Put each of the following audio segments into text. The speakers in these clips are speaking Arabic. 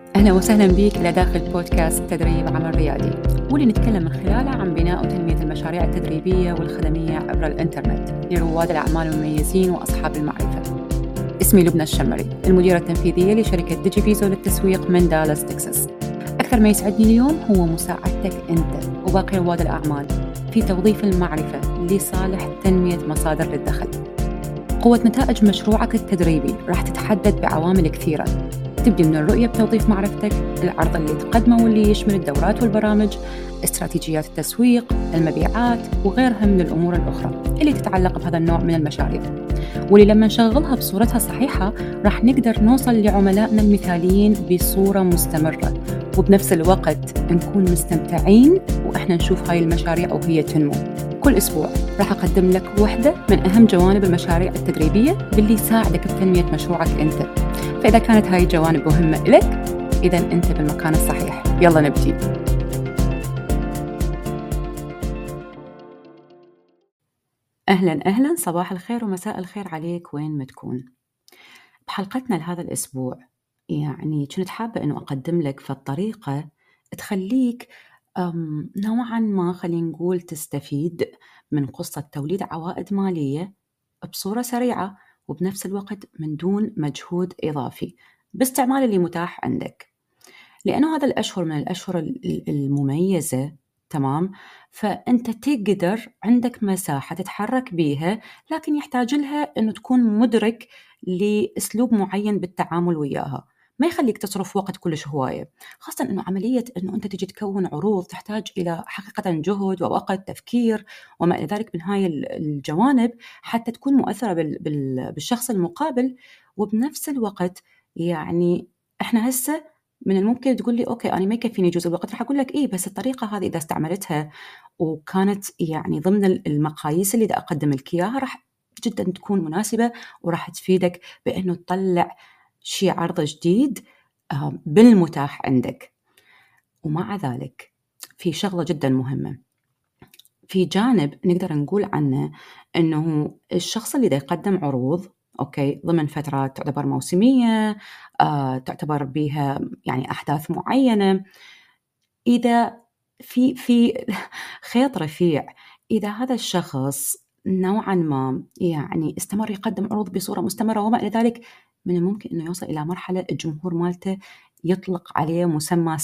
أهلا وسهلا بك إلى داخل بودكاست تدريب عمل ريادي، واللي نتكلم من خلاله عن بناء وتنمية المشاريع التدريبية والخدمية عبر الإنترنت لرواد الأعمال المميزين وأصحاب المعرفة. اسمي لبنى الشمري، المديرة التنفيذية لشركة ديجي فيزو للتسويق من دالاس تكساس. أكثر ما يسعدني اليوم هو مساعدتك أنت وباقي رواد الأعمال في توظيف المعرفة لصالح تنمية مصادر للدخل. قوة نتائج مشروعك التدريبي راح تتحدد بعوامل كثيرة، تبدي من الرؤية بتوظيف معرفتك، العرض اللي تقدمه واللي يشمل الدورات والبرامج، استراتيجيات التسويق، المبيعات وغيرها من الأمور الأخرى اللي تتعلق بهذا النوع من المشاريع، واللي لما نشغلها بصورتها الصحيحة راح نقدر نوصل لعملائنا المثاليين بصورة مستمرة، وبنفس الوقت نكون مستمتعين وإحنا نشوف هاي المشاريع وهي تنمو. كل أسبوع راح أقدم لك واحدة من أهم جوانب المشاريع التدريبية باللي يساعدك بتنمية مشروعك أنت. فإذا كانت هاي الجوانب مهمة لك، إذن أنت بالمكان الصحيح. يلا نبتدي. أهلا صباح الخير ومساء الخير عليك وين ما تكون. بحلقتنا لهذا الأسبوع كنت حابة أنه أقدم لك في الطريقة تخليك نوعا ما خلينا نقول تستفيد من قصة توليد عوائد مالية بصورة سريعة وبنفس الوقت من دون مجهود إضافي باستعمال اللي متاح عندك، لأنه هذا الأشهر من الأشهر المميزة. تمام، فأنت تقدر عندك مساحة تتحرك بيها، لكن يحتاج لها أنه تكون مدرك لأسلوب معين بالتعامل وياها، ما يخليك تصرف وقت كلش هواية، خاصة أنه عملية أنه أنت تجي تكون عروض تحتاج إلى حقيقة جهد ووقت تفكير وما إلى ذلك من هاي الجوانب حتى تكون مؤثرة بالشخص المقابل. وبنفس الوقت إحنا هسه من الممكن تقول لي أوكي أنا ما يكفيني جزء الوقت، راح أقول لك إيه، بس الطريقة هذه إذا استعملتها وكانت ضمن المقاييس اللي دا أقدم لك إياها راح جدا تكون مناسبة وراح تفيدك بأنه تطلع شيء عرض جديد بالمتاح عندك. ومع ذلك في شغلة جدا مهمة، في جانب نقدر نقول عنه أنه الشخص اللي دا يقدم عروض أوكي ضمن فترات تعتبر موسمية، تعتبر بها أحداث معينة، إذا في خيط رفيع، إذا هذا الشخص نوعا ما استمر يقدم عروض بصورة مستمرة وما إلى ذلك، من الممكن أنه يوصل إلى مرحلة الجمهور مالته يطلق عليه مسمى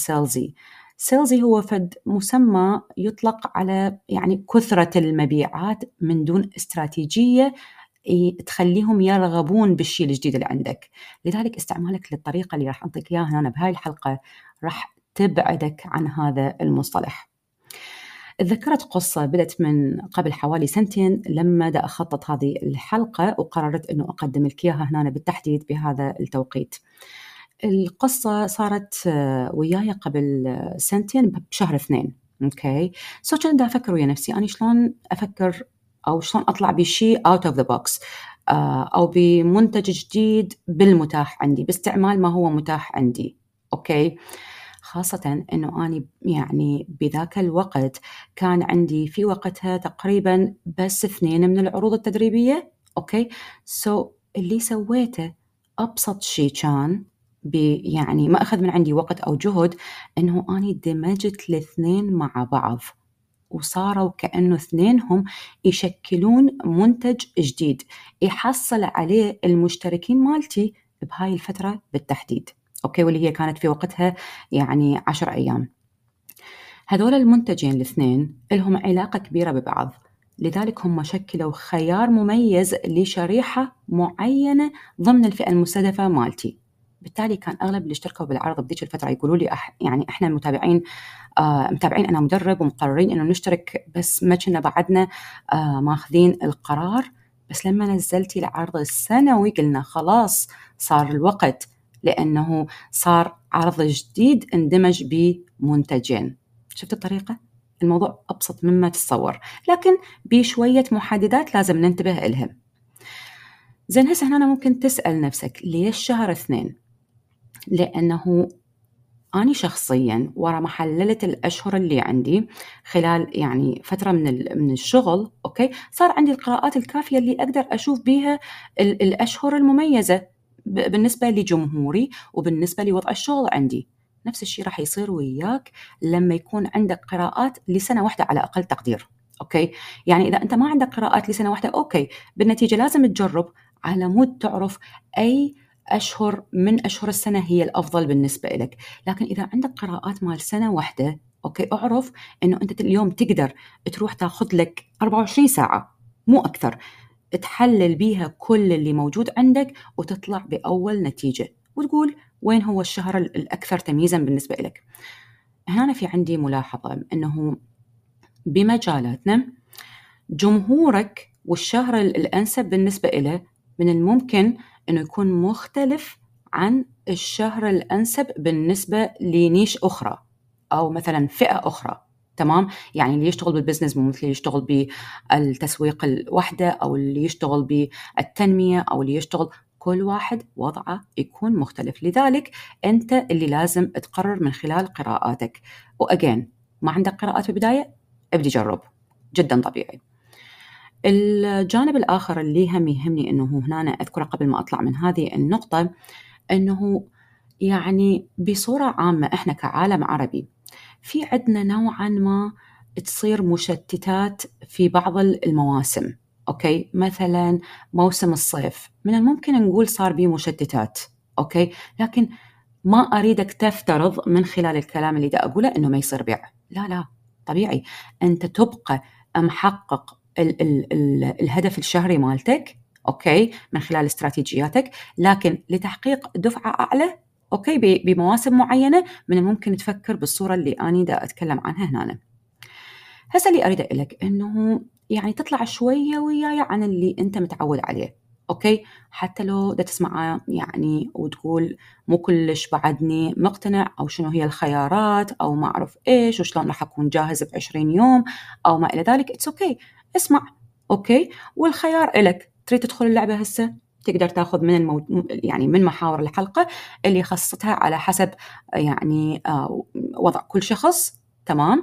سيلزي هو فد مسمى يطلق على كثرة المبيعات من دون استراتيجية تخليهم يرغبون بالشيء الجديد اللي عندك. لذلك استعمالك للطريقة اللي راح أعطيك إياها هنا بهاي الحلقة راح تبعدك عن هذا المصطلح. تذكرت قصة بدأت من قبل حوالي 2 سنين لما دا أخطط هذه الحلقة وقررت أنه أقدم لك إياها هنا بالتحديد بهذا التوقيت. القصة صارت وياي قبل 2 سنين بشهر 2. أوكي كنت دا أفكر ويا نفسي أنا شلون أفكر أو شلون أطلع بشيء out of the box، أو بمنتج جديد بالمتاح عندي باستعمال ما هو متاح عندي. أوكي، خاصة أنه أنا بذاك الوقت كان عندي في وقتها تقريبا بس 2 من العروض التدريبية. أوكي اللي سويته أبسط شيء كان ما أخذ من عندي وقت أو جهد، أنه أنا دمجت ال2 مع بعض وصاروا كأنه 2 يشكلون منتج جديد يحصل عليه المشتركين مالتي بهاي الفترة بالتحديد. أوكي، واللي هي كانت في وقتها 10 أيام. هذول المنتجين ال2 لهم علاقة كبيرة ببعض، لذلك هم شكلوا خيار مميز لشريحة معينة ضمن الفئة المستهدفة مالتي. بالتالي كان أغلب اللي اشتركوا بالعرض بديك الفترة يقولوا لي إحنا متابعين أنا مدرب ومقررين إنه نشترك، بس ما كنا بعدنا ماخذين القرار. بس لما نزلتي العرض السنوي قلنا خلاص صار الوقت، لأنه صار عرض جديد اندمج بمنتجين. شفت الطريقة؟ الموضوع أبسط مما تتصور، لكن بشوية محددات لازم ننتبه إلهم. زين هسه هنا ممكن تسأل نفسك ليش شهر 2؟ لأنه أنا شخصياً ورا ما حللت الأشهر اللي عندي خلال فترة من الشغل، أوكي صار عندي القراءات الكافية اللي أقدر أشوف بيها الأشهر المميزة بالنسبة لجمهوري وبالنسبة لوضع الشغل عندي. نفس الشيء راح يصير وياك لما يكون عندك قراءات لسنة واحدة على أقل تقدير. أوكي، يعني إذا أنت ما عندك قراءات لسنة واحدة، أوكي، بالنتيجة لازم تجرب على مود تعرف أي أشهر من أشهر السنة هي الأفضل بالنسبة لك. لكن إذا عندك قراءات مال سنة واحدة، أوكي، أعرف إنه أنت اليوم تقدر تروح تاخذ لك 24 ساعة مو أكثر، تحلل بيها كل اللي موجود عندك وتطلع بأول نتيجة وتقول وين هو الشهر الأكثر تمييزاً بالنسبة لك. هنا في عندي ملاحظة أنه بمجالاتنا جمهورك والشهر الأنسب بالنسبة له من الممكن أنه يكون مختلف عن الشهر الأنسب بالنسبة لنيش أخرى أو مثلا فئة أخرى. تمام، يعني اللي يشتغل بالبزنس مو مثل اللي يشتغل بالتسويق الوحدة أو اللي يشتغل بالتنمية أو اللي يشتغل، كل واحد وضعه يكون مختلف. لذلك أنت اللي لازم تقرر من خلال قراءاتك. وأجين، ما عندك قراءات بالبداية، ابدي جرب، جدا طبيعي. الجانب الآخر اللي هم يهمني أنه هنا أذكره قبل ما أطلع من هذه النقطة، أنه يعني بصورة عامة إحنا كعالم عربي في عندنا نوعا ما تصير مشتتات في بعض المواسم. أوكي، مثلا موسم الصيف من الممكن نقول صار بيه مشتتات، أوكي، لكن ما أريدك تفترض من خلال الكلام اللي دا أقوله إنه ما يصير بيع. لا لا، طبيعي أنت تبقى محقق الهدف الشهري مالتك، أوكي، من خلال استراتيجياتك، لكن لتحقيق دفعة أعلى، أوكي، بمواسم معينة من الممكن تفكر بالصورة اللي أنا دا أتكلم عنها هنا. هسه اللي أريد أقولك إنه يعني تطلع شوية وياي عن اللي أنت متعود عليه، أوكي، حتى لو دا تسمعه يعني وتقول مو كلش بعدني مقتنع أو شنو هي الخيارات أو ما أعرف إيش وشلون راح أكون جاهز ب20 يوم أو ما إلى ذلك. It's okay، اسمع، أوكي، والخيار إلك. تريد تدخل اللعبة هسه، تقدر تاخذ من يعني من محاور الحلقة اللي خصصتها على حسب يعني وضع كل شخص، تمام،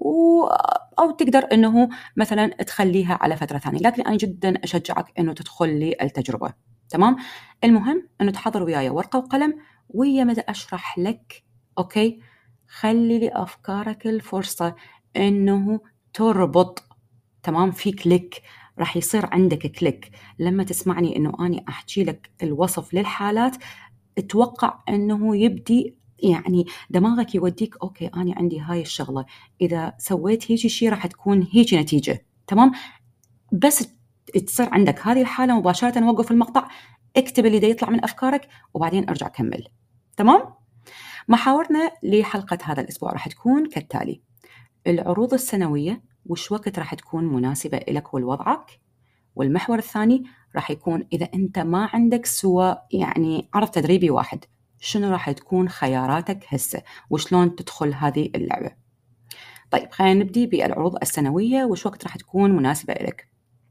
أو تقدر أنه مثلا تخليها على فترة ثانية، لكن أنا جدا أشجعك أنه تدخل لي التجربة. تمام، المهم أنه تحضر وياي ورقة وقلم ويا مدى أشرح لك، أوكي، خلي لأفكارك الفرصة أنه تربط. تمام، في كليك، راح يصير عندك كليك لما تسمعني أنه أنا أحكي لك الوصف للحالات، اتوقع أنه يبدي يعني دماغك يوديك أوكي أنا عندي هاي الشغلة، إذا سويت هيجي شيء راح تكون هيجي نتيجة. تمام، بس تصير عندك هذه الحالة مباشرة وقف المقطع، اكتب اللي دا يطلع من أفكارك وبعدين ارجع كمل. تمام، محاورنا لحلقة هذا الأسبوع راح تكون كالتالي: العروض السنوية وش وقت راح تكون مناسبة لك ولوضعك، والمحور الثاني راح يكون إذا أنت ما عندك سوى يعني عرض تدريبي واحد، شنو راح تكون خياراتك هسه وشلون تدخل هذه اللعبة. طيب خلينا نبدي بالعروض السنوية وش وقت راح تكون مناسبة لك.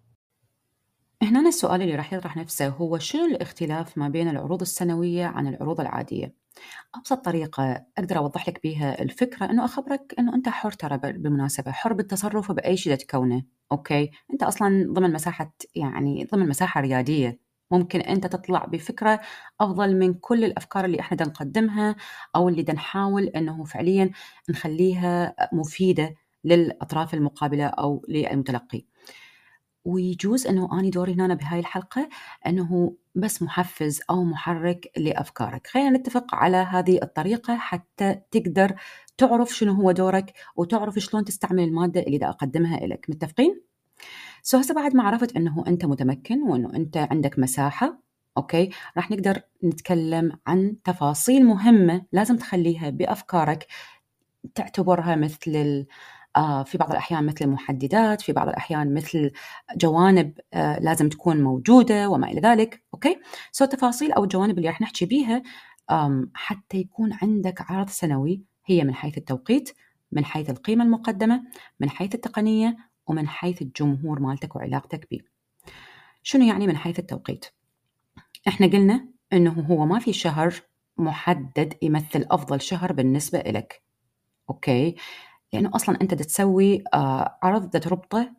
هنا السؤال اللي راح يطرح نفسه هو شنو الاختلاف ما بين العروض السنوية عن العروض العادية؟ أبسط طريقة أقدر أوضح لك بيها الفكرة أنه أخبرك أنه أنت حر، ترى بالمناسبة حر بالتصرف بأي شيء تكونه، أوكي، أنت أصلا ضمن مساحة يعني ضمن مساحة ريادية، ممكن أنت تطلع بفكرة أفضل من كل الأفكار اللي إحنا نقدمها أو اللي نحاول أنه فعليا نخليها مفيدة للأطراف المقابلة أو للمتلقي. ويجوز أنه أنا دوري هنا بهاي الحلقة أنه بس محفز أو محرك لأفكارك. خلينا نتفق على هذه الطريقة حتى تقدر تعرف شنو هو دورك وتعرف شلون تستعمل المادة اللي دا أقدمها لك. متفقين؟ هسه بعد ما عرفت أنه أنت متمكن وأنه أنت عندك مساحة، أوكي، راح نقدر نتكلم عن تفاصيل مهمة لازم تخليها بأفكارك، تعتبرها مثل في بعض الأحيان مثل محددات، في بعض الأحيان مثل جوانب لازم تكون موجودة وما إلى ذلك. أوكي، التفاصيل أو الجوانب اللي راح نحكي بيها حتى يكون عندك عرض سنوي، هي من حيث التوقيت، من حيث القيمة المقدمة، من حيث التقنية، ومن حيث الجمهور مالتك وعلاقتك به. شنو يعني من حيث التوقيت؟ احنا قلنا انه هو ما في شهر محدد يمثل افضل شهر بالنسبة لك، اوكي، لانه اصلا انت تسوي عرض تربطه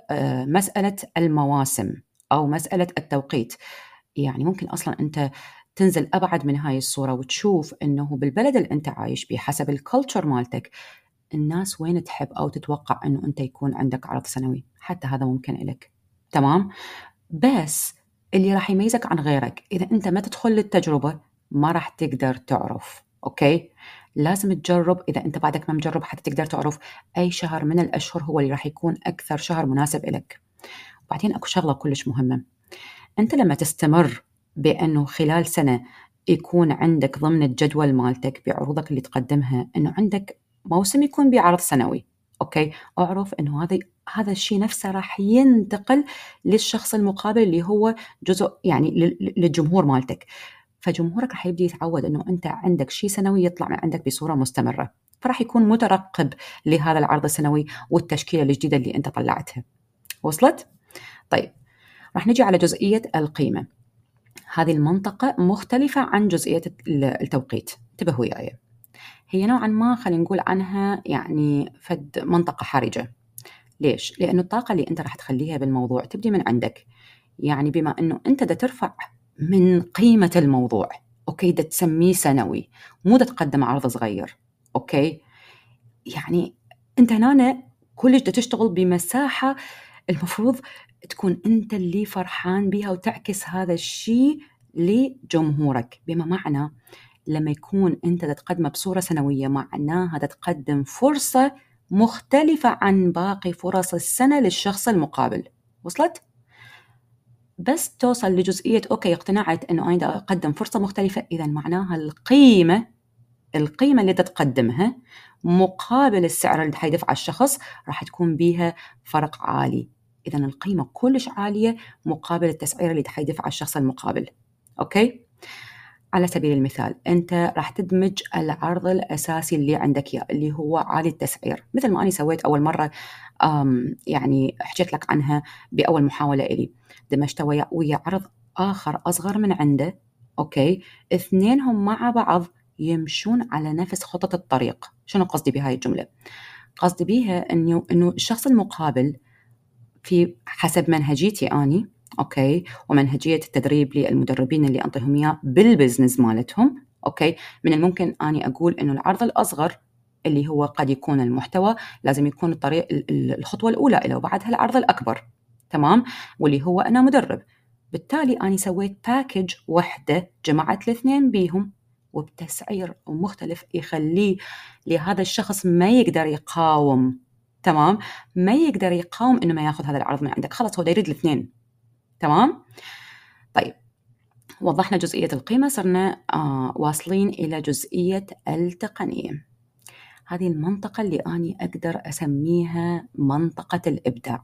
بمسألة المواسم او مسألة التوقيت. يعني ممكن اصلا انت تنزل أبعد من هاي الصورة وتشوف أنه بالبلد اللي أنت عايش بيه حسب الكولتشر مالتك الناس وين تحب أو تتوقع أنه أنت يكون عندك عرض سنوي، حتى هذا ممكن إلك. تمام؟ بس اللي راح يميزك عن غيرك إذا أنت ما تدخل للتجربة ما راح تقدر تعرف. أوكي؟ لازم تجرب. إذا أنت بعدك ما مجرب حتى تقدر تعرف أي شهر من الأشهر هو اللي راح يكون أكثر شهر مناسب إلك. وبعدين أكو شغلة كلش مهمة، أنت لما تستمر بأنه خلال سنة يكون عندك ضمن الجدول مالتك بعروضك اللي تقدمها أنه عندك موسم يكون بعرض سنوي، أوكي، أعرف أنه هذا الشيء نفسه راح ينتقل للشخص المقابل اللي هو جزء يعني للجمهور مالتك. فجمهورك راح يبدي يتعود أنه أنت عندك شيء سنوي يطلع من عندك بصورة مستمرة، فراح يكون مترقب لهذا العرض السنوي والتشكيلة الجديدة اللي أنت طلعتها. وصلت؟ طيب، راح نجي على جزئية القيمة. هذه المنطقة مختلفة عن جزئية التوقيت. انتبهوا وياي، هي نوعا ما خلينا نقول عنها يعني فد منطقة حرجة. ليش؟ لأنه الطاقة اللي أنت راح تخليها بالموضوع تبدي من عندك. يعني بما أنه أنت دا ترفع من قيمة الموضوع، أوكي، دا تسميه سنوي، مو دا تقدم عرض صغير. أوكي، يعني أنت هنا كلش دا تشتغل بمساحة المفروض تكون أنت اللي فرحان بها وتعكس هذا الشيء لجمهورك. بما معنى لما يكون أنت تقدمه بصورة سنوية معناها تقدم فرصة مختلفة عن باقي فرص السنة للشخص المقابل. وصلت؟ بس توصل لجزئية أوكي اقتنعت أنه أنا أقدم فرصة مختلفة، إذا معناها القيمة اللي تقدمها مقابل السعر اللي حيدفع الشخص راح تكون بيها فرق عالي. إذا القيمة كلش عالية مقابل التسعير اللي حيدفع الشخص المقابل. أوكي؟ على سبيل المثال أنت راح تدمج العرض الأساسي اللي عندك إياه اللي هو عالي التسعير، مثل ما أنا سويت أول مرة، يعني حكيت لك عنها بأول محاولة إلي. دمجت ويا عرض آخر أصغر من عنده. أوكي، اثنينهم مع بعض يمشون على نفس خطة الطريق. شنو قصدي بهاي الجملة؟ قصدي بيها إنه الشخص المقابل في حسب منهجيتي أني، أوكي، ومنهجية التدريب للمدربين اللي أنطيهم إياه بالبزنس مالتهم، أوكي، من الممكن أني أقول إنه العرض الأصغر اللي هو قد يكون المحتوى لازم يكون الطريق الخطوة الأولى إلى وبعدها العرض الأكبر. تمام؟ واللي هو أنا مدرب، بالتالي أنا سويت باكج وحدة جمعت الاثنين بيهم وبتسعير مختلف يخليه لهذا الشخص ما يقدر يقاوم. تمام؟ ما يقدر يقاوم إنه ما ياخذ هذا العرض من عندك، خلاص هو يريد الاثنين. تمام؟ طيب، وضحنا جزئية القيمة، صرنا واصلين إلى جزئية التقنية. هذه المنطقة اللي أنا أقدر أسميها منطقة الإبداع.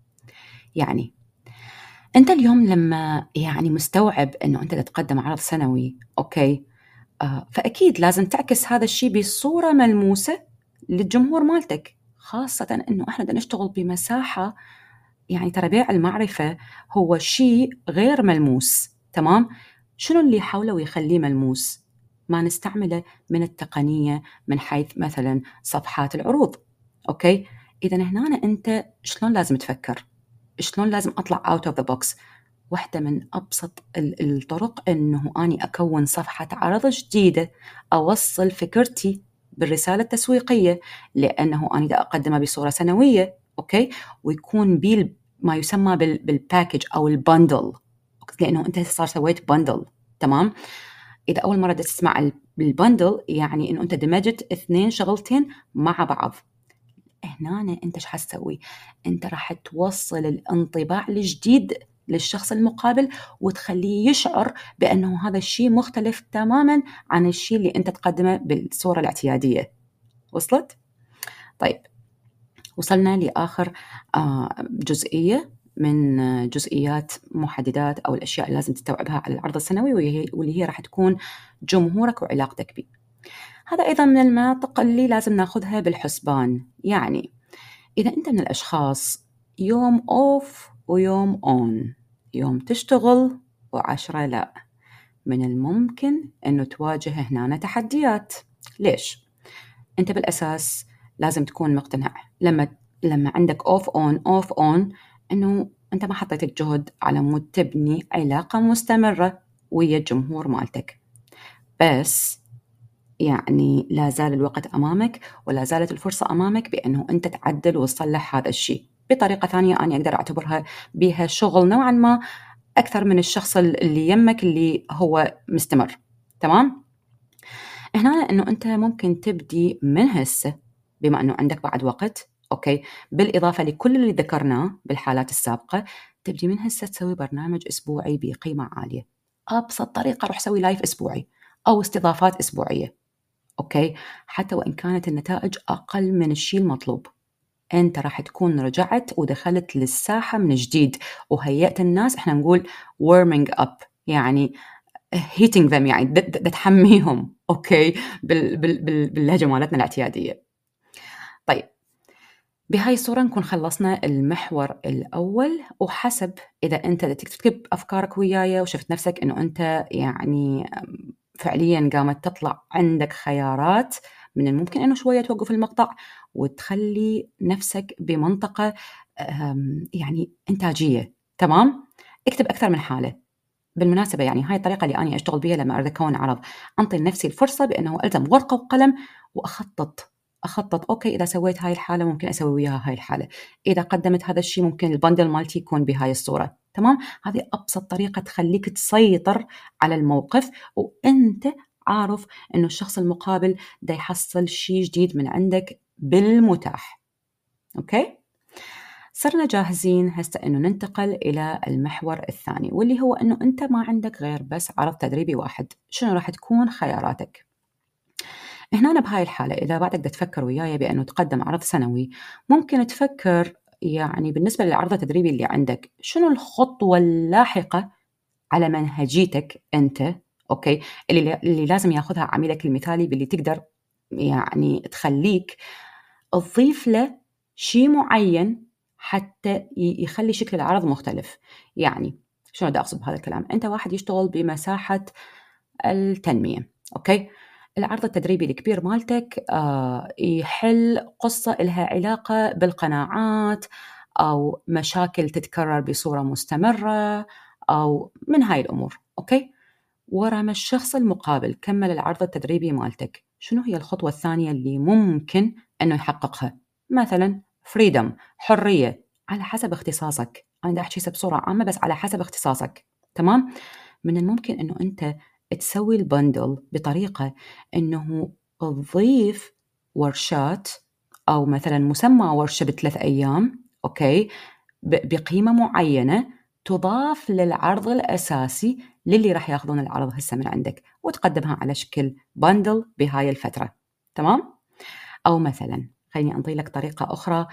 يعني أنت اليوم لما يعني مستوعب أنه أنت تقدم عرض سنوي، أوكي، فأكيد لازم تعكس هذا الشيء بصورة ملموسة للجمهور مالتك، خاصة أنه إحنا بدنا نشتغل بمساحة يعني ترى بيع المعرفة هو شيء غير ملموس. تمام؟ شنو اللي حوله ويخليه ملموس؟ ما نستعمله من التقنية من حيث مثلا صفحات العروض. أوكي؟ إذا هنا أنت شلون لازم تفكر؟ شلون لازم أطلع out of the box؟ واحدة من أبسط الطرق أنه أني أكون صفحة عرض جديدة أوصل فكرتي بالرسالة التسويقية، لأنه أنا دا أقدمها بصورة سنوية. أوكي، ويكون ما يسمى بالباكج أو البندل، لأنه أنت صار سويت بندل. تمام؟ إذا أول مرة تسمع البندل يعني أنه أنت دمجت اثنين شغلتين مع بعض. هنا أنت ايش حتسوي؟ أنت راح توصل الانطباع الجديد للشخص المقابل وتخليه يشعر بأنه هذا الشيء مختلف تماما عن الشيء اللي أنت تقدمه بالصورة الاعتيادية. وصلت؟ طيب، وصلنا لآخر جزئية من جزئيات محددات أو الأشياء اللي لازم تستوعبها على العرض السنوي، واللي هي راح تكون جمهورك وعلاقتك به. هذا أيضا من المناطق اللي لازم ناخذها بالحسبان. يعني إذا أنت من الأشخاص يوم أوف ويوم أون، يوم تشتغل و10 لا، من الممكن أنه تواجه هنا تحديات. ليش؟ أنت بالأساس لازم تكون مقتنع لما عندك أوف أون أنه أنت ما حطيت الجهد على مود تبني علاقة مستمرة. ويا الجمهور مالتك. بس يعني لا زال الوقت أمامك ولا زالت الفرصة أمامك بأنه أنت تعدل وتصلح هذا الشيء بطريقة ثانية أنا أقدر أعتبرها بها شغل نوعا ما أكثر من الشخص اللي يمك اللي هو مستمر. تمام؟ هنا أنه أنت ممكن تبدي من هسه بما أنه عندك بعد وقت، أوكي، بالإضافة لكل اللي ذكرناه بالحالات السابقة، تبدي من هسه تسوي برنامج أسبوعي بقيمة عالية. أبسط طريقة روح سوي لايف أسبوعي أو استضافات أسبوعية، أوكي، حتى وإن كانت النتائج أقل من الشيء المطلوب، أنت راح تكون رجعت ودخلت للساحة من جديد وهيئت الناس، إحنا نقول warming up، يعني heating them، يعني تحميهم، أوكي، باللهجة مالتنا الاعتيادية. طيب، بهاي الصورة نكون خلصنا المحور الأول، وحسب إذا أنت تكتب أفكارك وياي وشفت نفسك أنه أنت يعني فعليا قامت تطلع عندك خيارات، من الممكن أنه شوية توقف المقطع وتخلي نفسك بمنطقة يعني إنتاجية. تمام؟ اكتب أكثر من حالة. بالمناسبة يعني هاي الطريقة اللي أنا أشتغل بيها لما أريد أكون عرض، أنطي لنفسي الفرصة بأنه ألزم ورقة وقلم وأخطط. أوكي، إذا سويت هاي الحالة ممكن أسوي وياها هاي الحالة، إذا قدمت هذا الشيء ممكن البندل مالتي يكون بهاي الصورة. تمام؟ هذه أبسط طريقة تخليك تسيطر على الموقف وأنت عارف أنه الشخص المقابل دا يحصل شيء جديد من عندك بالمتاح. أوكي؟ صرنا جاهزين هسه أنه ننتقل إلى المحور الثاني، واللي هو أنه أنت ما عندك غير بس عرض تدريبي واحد. شنو راح تكون خياراتك؟ هنا أنا بهاي الحالة إذا بعدك تفكر وياي بأنه تقدم عرض سنوي، ممكن تفكر يعني بالنسبة للعرض التدريبي اللي عندك شنو الخطوة اللاحقة على منهجيتك أنت، أوكي، اللي لازم ياخذها عميلك المثالي، باللي تقدر يعني تخليك تضيف له شيء معين حتى يخلي شكل العرض مختلف. يعني شنو دا أقصد بهذا الكلام؟ أنت واحد يشتغل بمساحة التنمية، أوكي، العرض التدريبي الكبير مالتك يحل قصة لها علاقة بالقناعات أو مشاكل تتكرر بصورة مستمرة أو من هاي الأمور، أوكي. ورا ما الشخص المقابل كمل العرض التدريبي مالتك، شنو هي الخطوة الثانية اللي ممكن أنه يحققها؟ مثلا فريدم، حرية، على حسب اختصاصك. أنا دا أحكي بصورة عامة بس على حسب اختصاصك. تمام؟ من الممكن أنه أنت تسوي البندل بطريقة أنه تضيف ورشات أو مثلا مسمى ورشة ب3 أيام، أوكي، بقيمة معينة تضاف للعرض الأساسي للي راح ياخذون العرض هسه من عندك، وتقدمها على شكل بندل بهاي الفترة. تمام؟ أو مثلا خليني أنطي لك طريقة أخرى،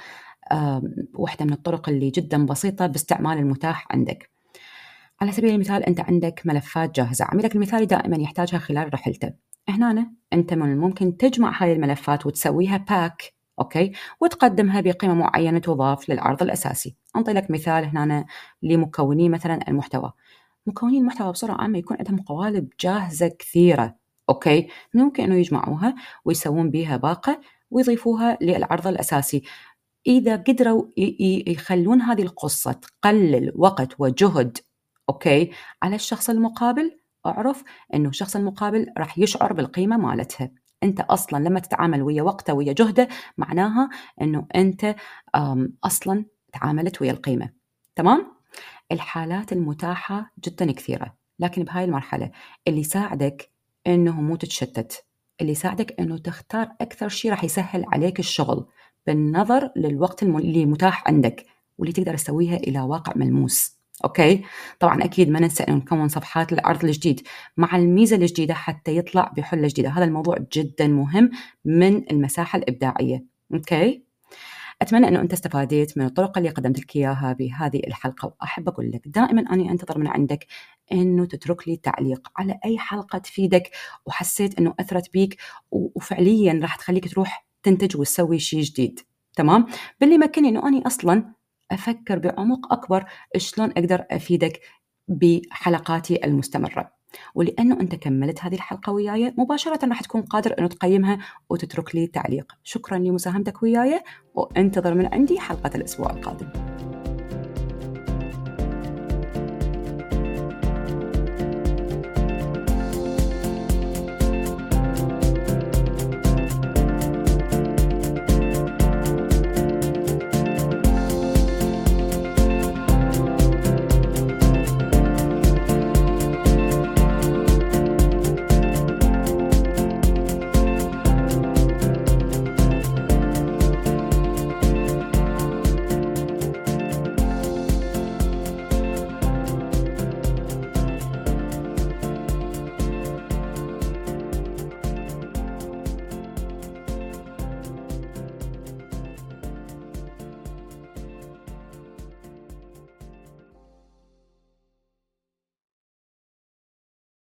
واحدة من الطرق اللي جدا بسيطة باستعمال المتاح عندك. على سبيل المثال أنت عندك ملفات جاهزة، عميلك المثالي دائما يحتاجها خلال رحلته. هنا أنت من الممكن تجمع هاي الملفات وتسويها باك، أوكي، وتقدمها بقيمة معينة تضاف للعرض الأساسي. أنطي لك مثال هنا لمكوني مثلا المحتوى. مكونين المحتوى بصورة عامة يكون عندهم قوالب جاهزة كثيرة، أوكي، ممكن أنه يجمعوها ويسوون بيها باقة ويضيفوها للعرض الأساسي. إذا قدروا يخلون هذه القصة تقلل وقت وجهد، أوكي، على الشخص المقابل، أعرف أنه الشخص المقابل راح يشعر بالقيمة مالتها. أنت أصلا لما تتعامل ويا وقته ويا جهده معناها أنه أنت أصلا تعاملت ويا القيمة. تمام؟ الحالات المتاحة جدا كثيرة، لكن بهاي المرحلة اللي يساعدك أنه مو تتشتت، اللي يساعدك أنه تختار أكثر شيء راح يسهل عليك الشغل بالنظر للوقت اللي متاح عندك واللي تقدر تسويها إلى واقع ملموس. أوكي، طبعا أكيد ما ننسى أن نكون صفحات العرض الجديد مع الميزة الجديدة حتى يطلع بحلة جديدة. هذا الموضوع جدا مهم من المساحة الإبداعية. أوكي، أتمنى أنه أنت استفاديت من الطرق اللي قدمت لك إياها بهذه الحلقة، وأحب أقول لك دائما أنا أنتظر من عندك أنه تترك لي تعليق على أي حلقة تفيدك وحسيت أنه أثرت بيك وفعليا راح تخليك تروح تنتج وتسوي شيء جديد. تمام؟ باللي مكني أنه أنا أصلا أفكر بعمق أكبر شلون أقدر أفيدك بحلقاتي المستمرة. ولأنه أنت كملت هذه الحلقة وياي مباشرة راح تكون قادر أنه تقيمها وتترك لي تعليق. شكرا لمساهمتك وياي، وانتظر من عندي حلقة الأسبوع القادم.